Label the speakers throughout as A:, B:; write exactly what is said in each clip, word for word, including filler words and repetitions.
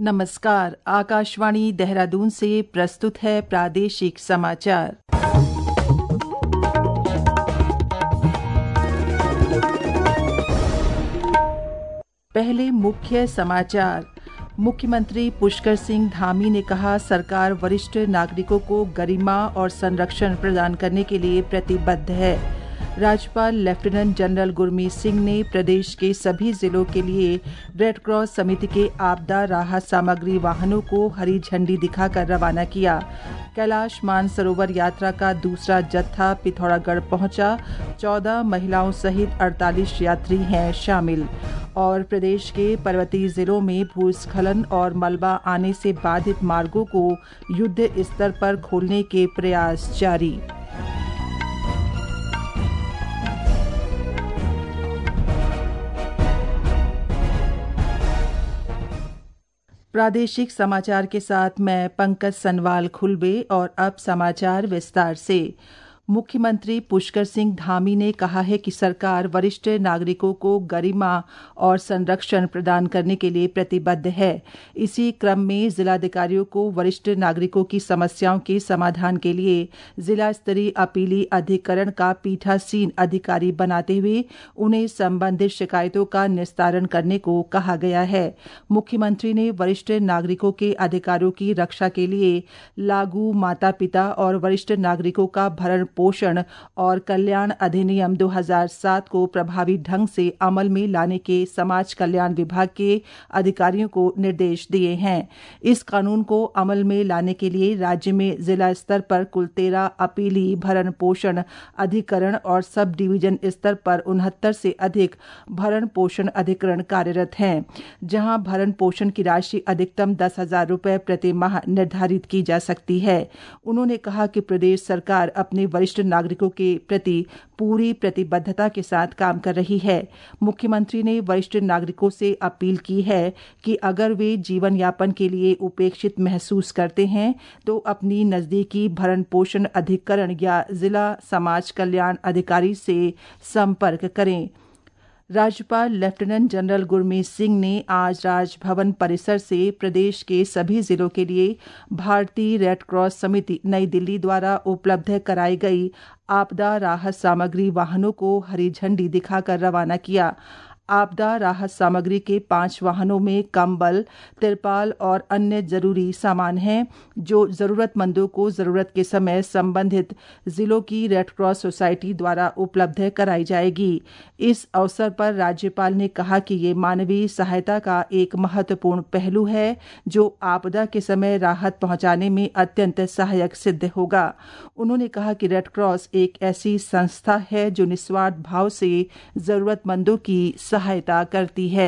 A: नमस्कार, आकाशवाणी देहरादून से प्रस्तुत है प्रादेशिक समाचार। पहले मुख्य समाचार। मुख्यमंत्री पुष्कर सिंह धामी ने कहा, सरकार वरिष्ठ नागरिकों को गरिमा और संरक्षण प्रदान करने के लिए प्रतिबद्ध है। राज्यपाल लेफ्टिनेंट जनरल गुरमीत सिंह ने प्रदेश के सभी जिलों के लिए रेड क्रॉस समिति के आपदा राहत सामग्री वाहनों को हरी झंडी दिखाकर रवाना किया। कैलाश मानसरोवर यात्रा का दूसरा जत्था पिथौरागढ़ पहुंचा। चौदह महिलाओं सहित अड़तालीस यात्री हैं शामिल। और प्रदेश के पर्वतीय जिलों में भूस्खलन और मलबा आने से बाधित मार्गों को युद्ध स्तर पर खोलने के प्रयास जारी। प्रादेशिक समाचार के साथ मैं पंकज सनवाल खुलबे। और अब समाचार विस्तार से। मुख्यमंत्री पुष्कर सिंह धामी ने कहा है कि सरकार वरिष्ठ नागरिकों को गरिमा और संरक्षण प्रदान करने के लिए प्रतिबद्ध है। इसी क्रम में जिलाधिकारियों को वरिष्ठ नागरिकों की समस्याओं के समाधान के लिए जिला स्तरीय अपीली अधिकरण का पीठासीन अधिकारी बनाते हुए उन्हें संबंधित शिकायतों का निस्तारण करने को कहा गया है। मुख्यमंत्री ने वरिष्ठ नागरिकों के अधिकारों की रक्षा के लिए लागू माता पिता और वरिष्ठ नागरिकों का भरण पोषण और कल्याण अधिनियम दो हज़ार सात को प्रभावी ढंग से अमल में लाने के समाज कल्याण विभाग के अधिकारियों को निर्देश दिए हैं। इस कानून को अमल में लाने के लिए राज्य में जिला स्तर पर कुल तेरह अपीली भरण पोषण अधिकरण और सब डिवीजन स्तर पर उनहत्तर से अधिक भरण पोषण अधिकरण कार्यरत हैं, जहां भरण पोषण की राशि अधिकतम दस हजार रुपये प्रति माह निर्धारित की जा सकती है। उन्होंने कहा कि प्रदेश सरकार अपने वरिष्ठ नागरिकों के प्रति पूरी प्रतिबद्धता के साथ काम कर रही है। मुख्यमंत्री ने वरिष्ठ नागरिकों से अपील की है कि अगर वे जीवन यापन के लिए उपेक्षित महसूस करते हैं तो अपनी नजदीकी भरण पोषण अधिकरण या जिला समाज कल्याण अधिकारी से संपर्क करें। राज्यपाल लेफ्टिनेंट जनरल गुरमीत सिंह ने आज राजभवन परिसर से प्रदेश के सभी जिलों के लिए भारतीय रेड क्रॉस समिति नई दिल्ली द्वारा उपलब्ध कराई गई आपदा राहत सामग्री वाहनों को हरी झंडी दिखाकर रवाना किया। आपदा राहत सामग्री के पांच वाहनों में कंबल, तिरपाल और अन्य जरूरी सामान हैं, जो जरूरतमंदों को जरूरत के समय संबंधित जिलों की रेड क्रॉस सोसाइटी द्वारा उपलब्ध कराई जाएगी। इस अवसर पर राज्यपाल ने कहा कि ये मानवीय सहायता का एक महत्वपूर्ण पहलू है, जो आपदा के समय राहत पहुंचाने में अत्यंत सहायक सिद्ध होगा। उन्होंने कहा कि रेड क्रॉस एक ऐसी संस्था है जो निस्वार्थ भाव से जरूरतमंदों की सहायता करती है।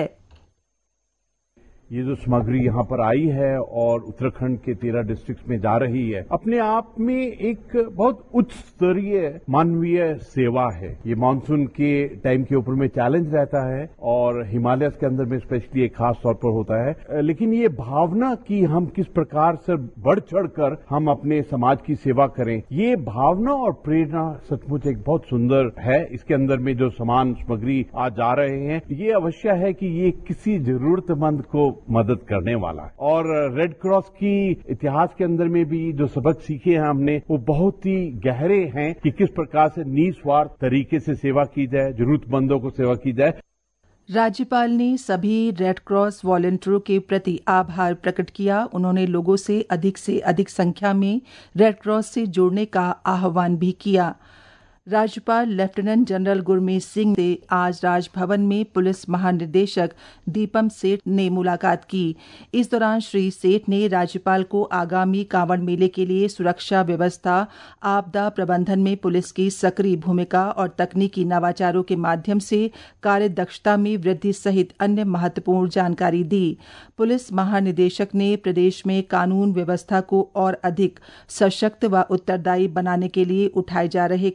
B: ये जो सामग्री यहाँ पर आई है और उत्तराखंड के तेरह डिस्ट्रिक्ट में जा रही है, अपने आप में एक बहुत उच्च स्तरीय मानवीय सेवा है। ये मानसून के टाइम के ऊपर में चैलेंज रहता है और हिमालय के अंदर में स्पेशली एक खास तौर पर होता है, लेकिन ये भावना कि हम किस प्रकार से बढ़ चढ़ कर हम अपने समाज की सेवा करें, ये भावना और प्रेरणा सचमुच एक बहुत सुंदर है। इसके अंदर में जो सामान सामग्री आज जा रहे हैं, ये अवश्य है कि ये किसी जरूरतमंद को मदद करने वाला है। और रेड क्रॉस की इतिहास के अंदर में भी जो सबक सीखे हैं हमने, वो बहुत ही गहरे हैं कि किस प्रकार से निस्वार्थ तरीके से सेवा की जाए, जरूरतमंदों को सेवा की जाए।
A: राज्यपाल ने सभी रेड क्रॉस वॉलंटियरों के प्रति आभार प्रकट किया। उन्होंने लोगों से अधिक से अधिक संख्या में रेड क्रॉस से जुड़ने का आह्वान भी किया। राज्यपाल लेफ्टिनेंट जनरल गुरमीत सिंह से आज राजभवन में पुलिस महानिदेशक दीपम सेठ ने मुलाकात की। इस दौरान श्री सेठ ने राज्यपाल को आगामी कांवड़ मेले के लिए सुरक्षा व्यवस्था, आपदा प्रबंधन में पुलिस की सक्रिय भूमिका और तकनीकी नवाचारों के माध्यम से कार्य दक्षता में वृद्धि सहित अन्य महत्वपूर्ण जानकारी दी। पुलिस महानिदेशक ने प्रदेश में कानून व्यवस्था को और अधिक सशक्त व उत्तरदायी बनाने के लिए उठाए जा रहे कदमों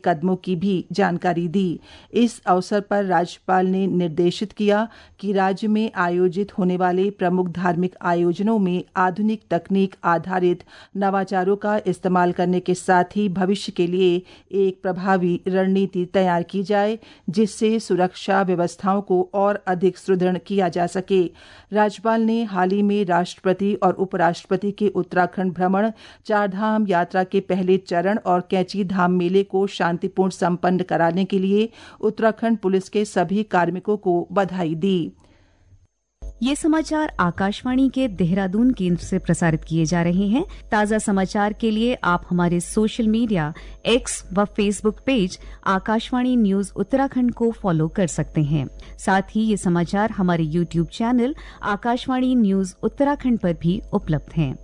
A: की भी जानकारी दी। इस अवसर पर राज्यपाल ने निर्देशित किया कि राज्य में आयोजित होने वाले प्रमुख धार्मिक आयोजनों में आधुनिक तकनीक आधारित नवाचारों का इस्तेमाल करने के साथ ही भविष्य के लिए एक प्रभावी रणनीति तैयार की जाए, जिससे सुरक्षा व्यवस्थाओं को और अधिक सुदृढ़ किया जा सके। राज्यपाल ने हाल ही में राष्ट्रपति और उपराष्ट्रपति के उत्तराखंड भ्रमण, चारधाम यात्रा के पहले चरण और कैंची धाम मेले को शांतिपूर्ण संपन्न कराने के लिए उत्तराखंड पुलिस के सभी कार्मिकों को बधाई दी।
C: ये समाचार आकाशवाणी के देहरादून केंद्र से प्रसारित किए जा रहे हैं। ताज़ा समाचार के लिए आप हमारे सोशल मीडिया एक्स व Facebook page Akashvani news Uttarakhand को फॉलो कर सकते हैं। साथ ही ये समाचार हमारे YouTube channel Akashvani news Uttarakhand पर भी उपलब्ध हैं।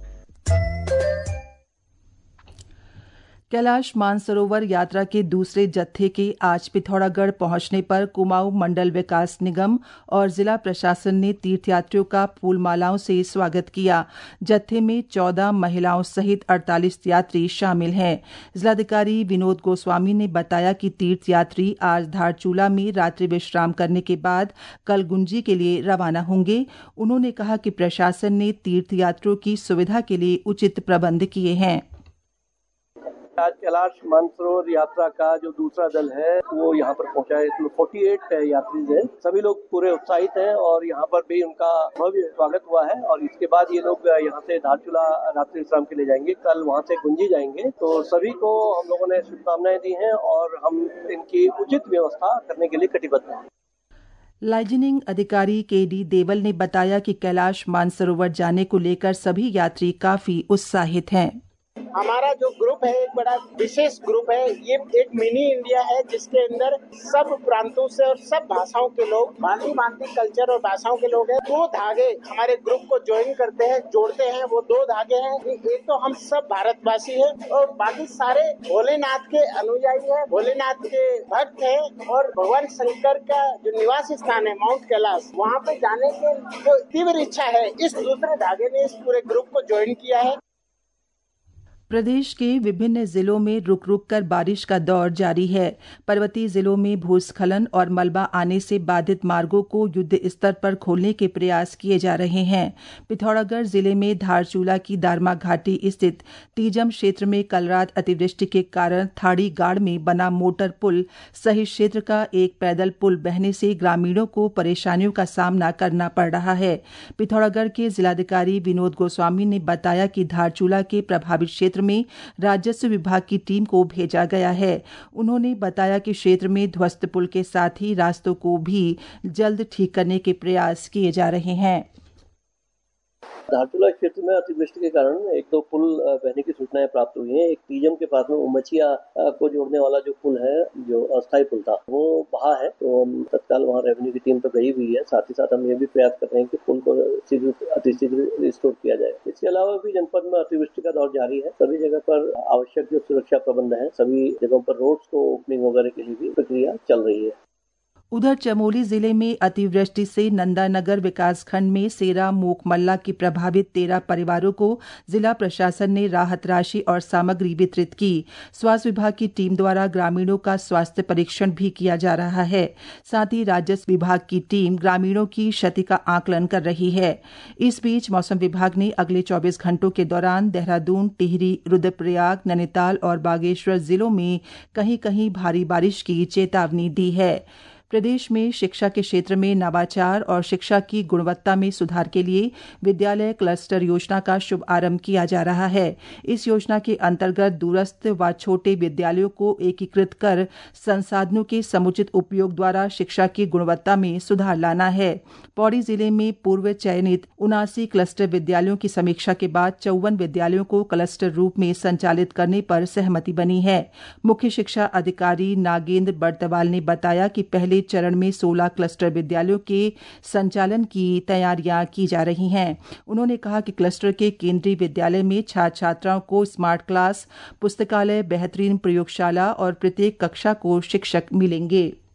A: कैलाश मानसरोवर यात्रा के दूसरे जत्थे के आज पिथौरागढ़ पहुंचने पर कुमाऊं मंडल विकास निगम और जिला प्रशासन ने तीर्थयात्रियों का फूल मालाओं से स्वागत किया। जत्थे में चौदह महिलाओं सहित अड़तालीस यात्री शामिल हैं। जिलाधिकारी विनोद गोस्वामी ने बताया कि तीर्थयात्री आज धारचूला में रात्रि विश्राम करने के बाद कल गुंजी के लिए रवाना होंगे। उन्होंने कहा कि प्रशासन ने तीर्थयात्रियों की सुविधा के लिए उचित प्रबंध किए हैं।
D: आज कैलाश मानसरोवर यात्रा का जो दूसरा दल है वो यहाँ पर पहुंचा है। इसमें अड़तालीस यात्री हैं। सभी लोग पूरे उत्साहित हैं और यहाँ पर भी उनका भव्य स्वागत हुआ है और इसके बाद ये लोग यहाँ से धारचूला रात्रि विश्राम के लिए जाएंगे। कल वहाँ से गुंजी जाएंगे। तो सभी को हम लोगों ने शुभकामनाएं दी हैं और हम इनकी उचित व्यवस्था करने के लिए कटिबद्ध हैं।
A: लाइजनिंग अधिकारी के डी देवल ने बताया कि कैलाश मानसरोवर जाने को लेकर सभी यात्री काफी उत्साहित हैं।
E: हमारा जो ग्रुप है एक बड़ा विशेष ग्रुप है। ये एक मिनी इंडिया है जिसके अंदर सब प्रांतों से और सब भाषाओं के लोग, भांति भांति कल्चर और भाषाओं के लोग हैं। दो धागे हमारे ग्रुप को ज्वाइन करते हैं, जोड़ते हैं। वो दो धागे हैं, एक तो हम सब भारतवासी हैं और बाकी सारे भोलेनाथ के अनुयायी हैं, भोलेनाथ के भक्त हैं और भगवान शंकर का जो निवास स्थान है माउंट कैलाश, वहाँ पे जाने की जो तीव्र इच्छा है, इस दूसरे धागे ने इस पूरे ग्रुप को ज्वाइन किया है।
A: प्रदेश के विभिन्न जिलों में रुक रुक कर बारिश का दौर जारी है। पर्वतीय जिलों में भूस्खलन और मलबा आने से बाधित मार्गों को युद्ध स्तर पर खोलने के प्रयास किए जा रहे हैं। पिथौरागढ़ जिले में धारचूला की दारमा घाटी स्थित तीजम क्षेत्र में कल रात अतिवृष्टि के कारण थाड़ी गाड़ में बना मोटर पुल सहित क्षेत्र का एक पैदल पुल बहने से ग्रामीणों को परेशानियों का सामना करना पड़ रहा है। पिथौरागढ़ के जिलाधिकारी विनोद गोस्वामी ने बताया कि धारचूला के प्रभावित क्षेत्र में राजस्व विभाग की टीम को भेजा गया है। उन्होंने बताया कि क्षेत्र में ध्वस्त पुल के साथ ही रास्तों को भी जल्द ठीक करने के प्रयास किए जा रहे हैं।
D: धारचूला क्षेत्र में अतिवृष्टि के कारण एक दो पुल बहने की सूचनाएं प्राप्त हुई हैं। एक तीजम के पास में उमचिया को जोड़ने वाला जो पुल है, जो अस्थायी पुल था, वो बहा है। तो हम तत्काल वहाँ रेवेन्यू की टीम तो गई हुई है। साथ ही साथ हम ये भी प्रयास कर रहे हैं कि पुल को शीघ्र अतिशीघ्र रिस्टोर किया जाए। इसके अलावा भी जनपद में अतिवृष्टि का दौर जारी है। सभी जगह पर आवश्यक जो सुरक्षा प्रबंध है, सभी जगहों पर रोड्स को ओपनिंग वगैरह के लिए भी प्रक्रिया चल रही है।
A: उधर चमोली जिले में अतिवृष्टि से नंदानगर विकासखंड में सेरा मोकमल्ला की प्रभावित तेरह परिवारों को जिला प्रशासन ने राहत राशि और सामग्री वितरित की। स्वास्थ्य विभाग की टीम द्वारा ग्रामीणों का स्वास्थ्य परीक्षण भी किया जा रहा है। साथ ही राजस्व विभाग की टीम ग्रामीणों की क्षति का आकलन कर रही है। इस बीच मौसम विभाग ने अगले चौबीस घंटों के दौरान देहरादून, टिहरी, रुद्रप्रयाग, नैनीताल और बागेश्वर जिलों में कहीं कहीं भारी बारिश की चेतावनी दी है। प्रदेश में शिक्षा के क्षेत्र में नवाचार और शिक्षा की गुणवत्ता में सुधार के लिए विद्यालय क्लस्टर योजना का शुभारंभ किया जा रहा है। इस योजना के अंतर्गत दूरस्थ व छोटे विद्यालयों को एकीकृत कर संसाधनों के समुचित उपयोग द्वारा शिक्षा की गुणवत्ता में सुधार लाना है। पौड़ी जिले में पूर्व चयनित उनासी क्लस्टर विद्यालयों की समीक्षा के बाद चौवन विद्यालयों को क्लस्टर रूप में संचालित करने पर सहमति बनी है। मुख्य शिक्षा अधिकारी नागेंद्र बर्तवाल ने बताया कि पहले चरण में सोलह क्लस्टर विद्यालयों के संचालन की तैयारियां की जा रही हैं। उन्होंने कहा कि क्लस्टर के केंद्रीय विद्यालय में छात्र छात्राओं को स्मार्ट क्लास, पुस्तकालय, बेहतरीन प्रयोगशाला और प्रत्येक कक्षा को शिक्षक मिलेंगे।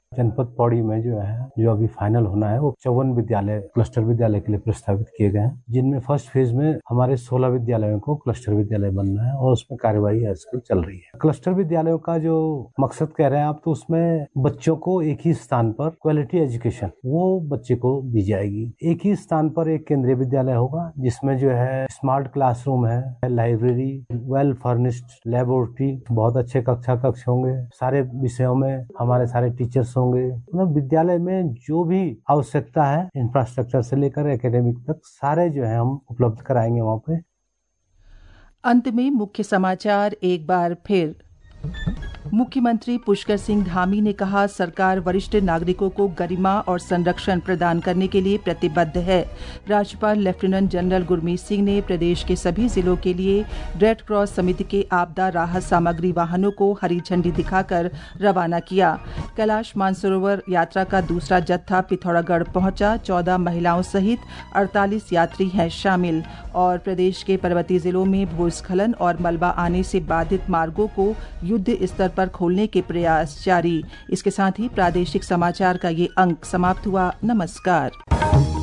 F: जनपद पौड़ी में जो है जो अभी फाइनल होना है वो चौवन विद्यालय क्लस्टर विद्यालय के लिए प्रस्तावित किए गए हैं, जिनमें फर्स्ट फेज में हमारे सोलह विद्यालयों को क्लस्टर विद्यालय बनना है और उसमें कार्यवाही आजकल चल रही है। क्लस्टर विद्यालयों का जो मकसद कह रहे हैं आप, तो उसमें बच्चों को एक ही स्थान पर क्वालिटी एजुकेशन वो बच्चे को दी जाएगी। एक ही स्थान पर एक केंद्रीय विद्यालय होगा जिसमें जो है स्मार्ट क्लासरूम है, लाइब्रेरी, वेल फर्निश्ड लेबोरेटरी, बहुत अच्छे कक्षा कक्ष होंगे, सारे विषयों में हमारे सारे टीचर्स होंगे। मतलब विद्यालय में जो भी आवश्यकता है इंफ्रास्ट्रक्चर से लेकर एकेडमिक तक सारे जो है हम उपलब्ध कराएंगे वहाँ पे।
A: अंत में मुख्य समाचार एक बार फिर। मुख्यमंत्री पुष्कर सिंह धामी ने कहा, सरकार वरिष्ठ नागरिकों को गरिमा और संरक्षण प्रदान करने के लिए प्रतिबद्ध है। राज्यपाल लेफ्टिनेंट जनरल गुरमीत सिंह ने प्रदेश के सभी जिलों के लिए रेड क्रॉस समिति के आपदा राहत सामग्री वाहनों को हरी झंडी दिखाकर रवाना किया। कैलाश मानसरोवर यात्रा का दूसरा जत्था पिथौरागढ़ पहुंचा। चौदह महिलाओं सहित अड़तालीस यात्री हैं शामिल। और प्रदेश के पर्वतीय जिलों में भूस्खलन और मलबा आने से बाधित मार्गों को युद्ध स्तर पर खोलने के प्रयास जारी। इसके साथ ही प्रादेशिक समाचार का ये अंक समाप्त हुआ। नमस्कार।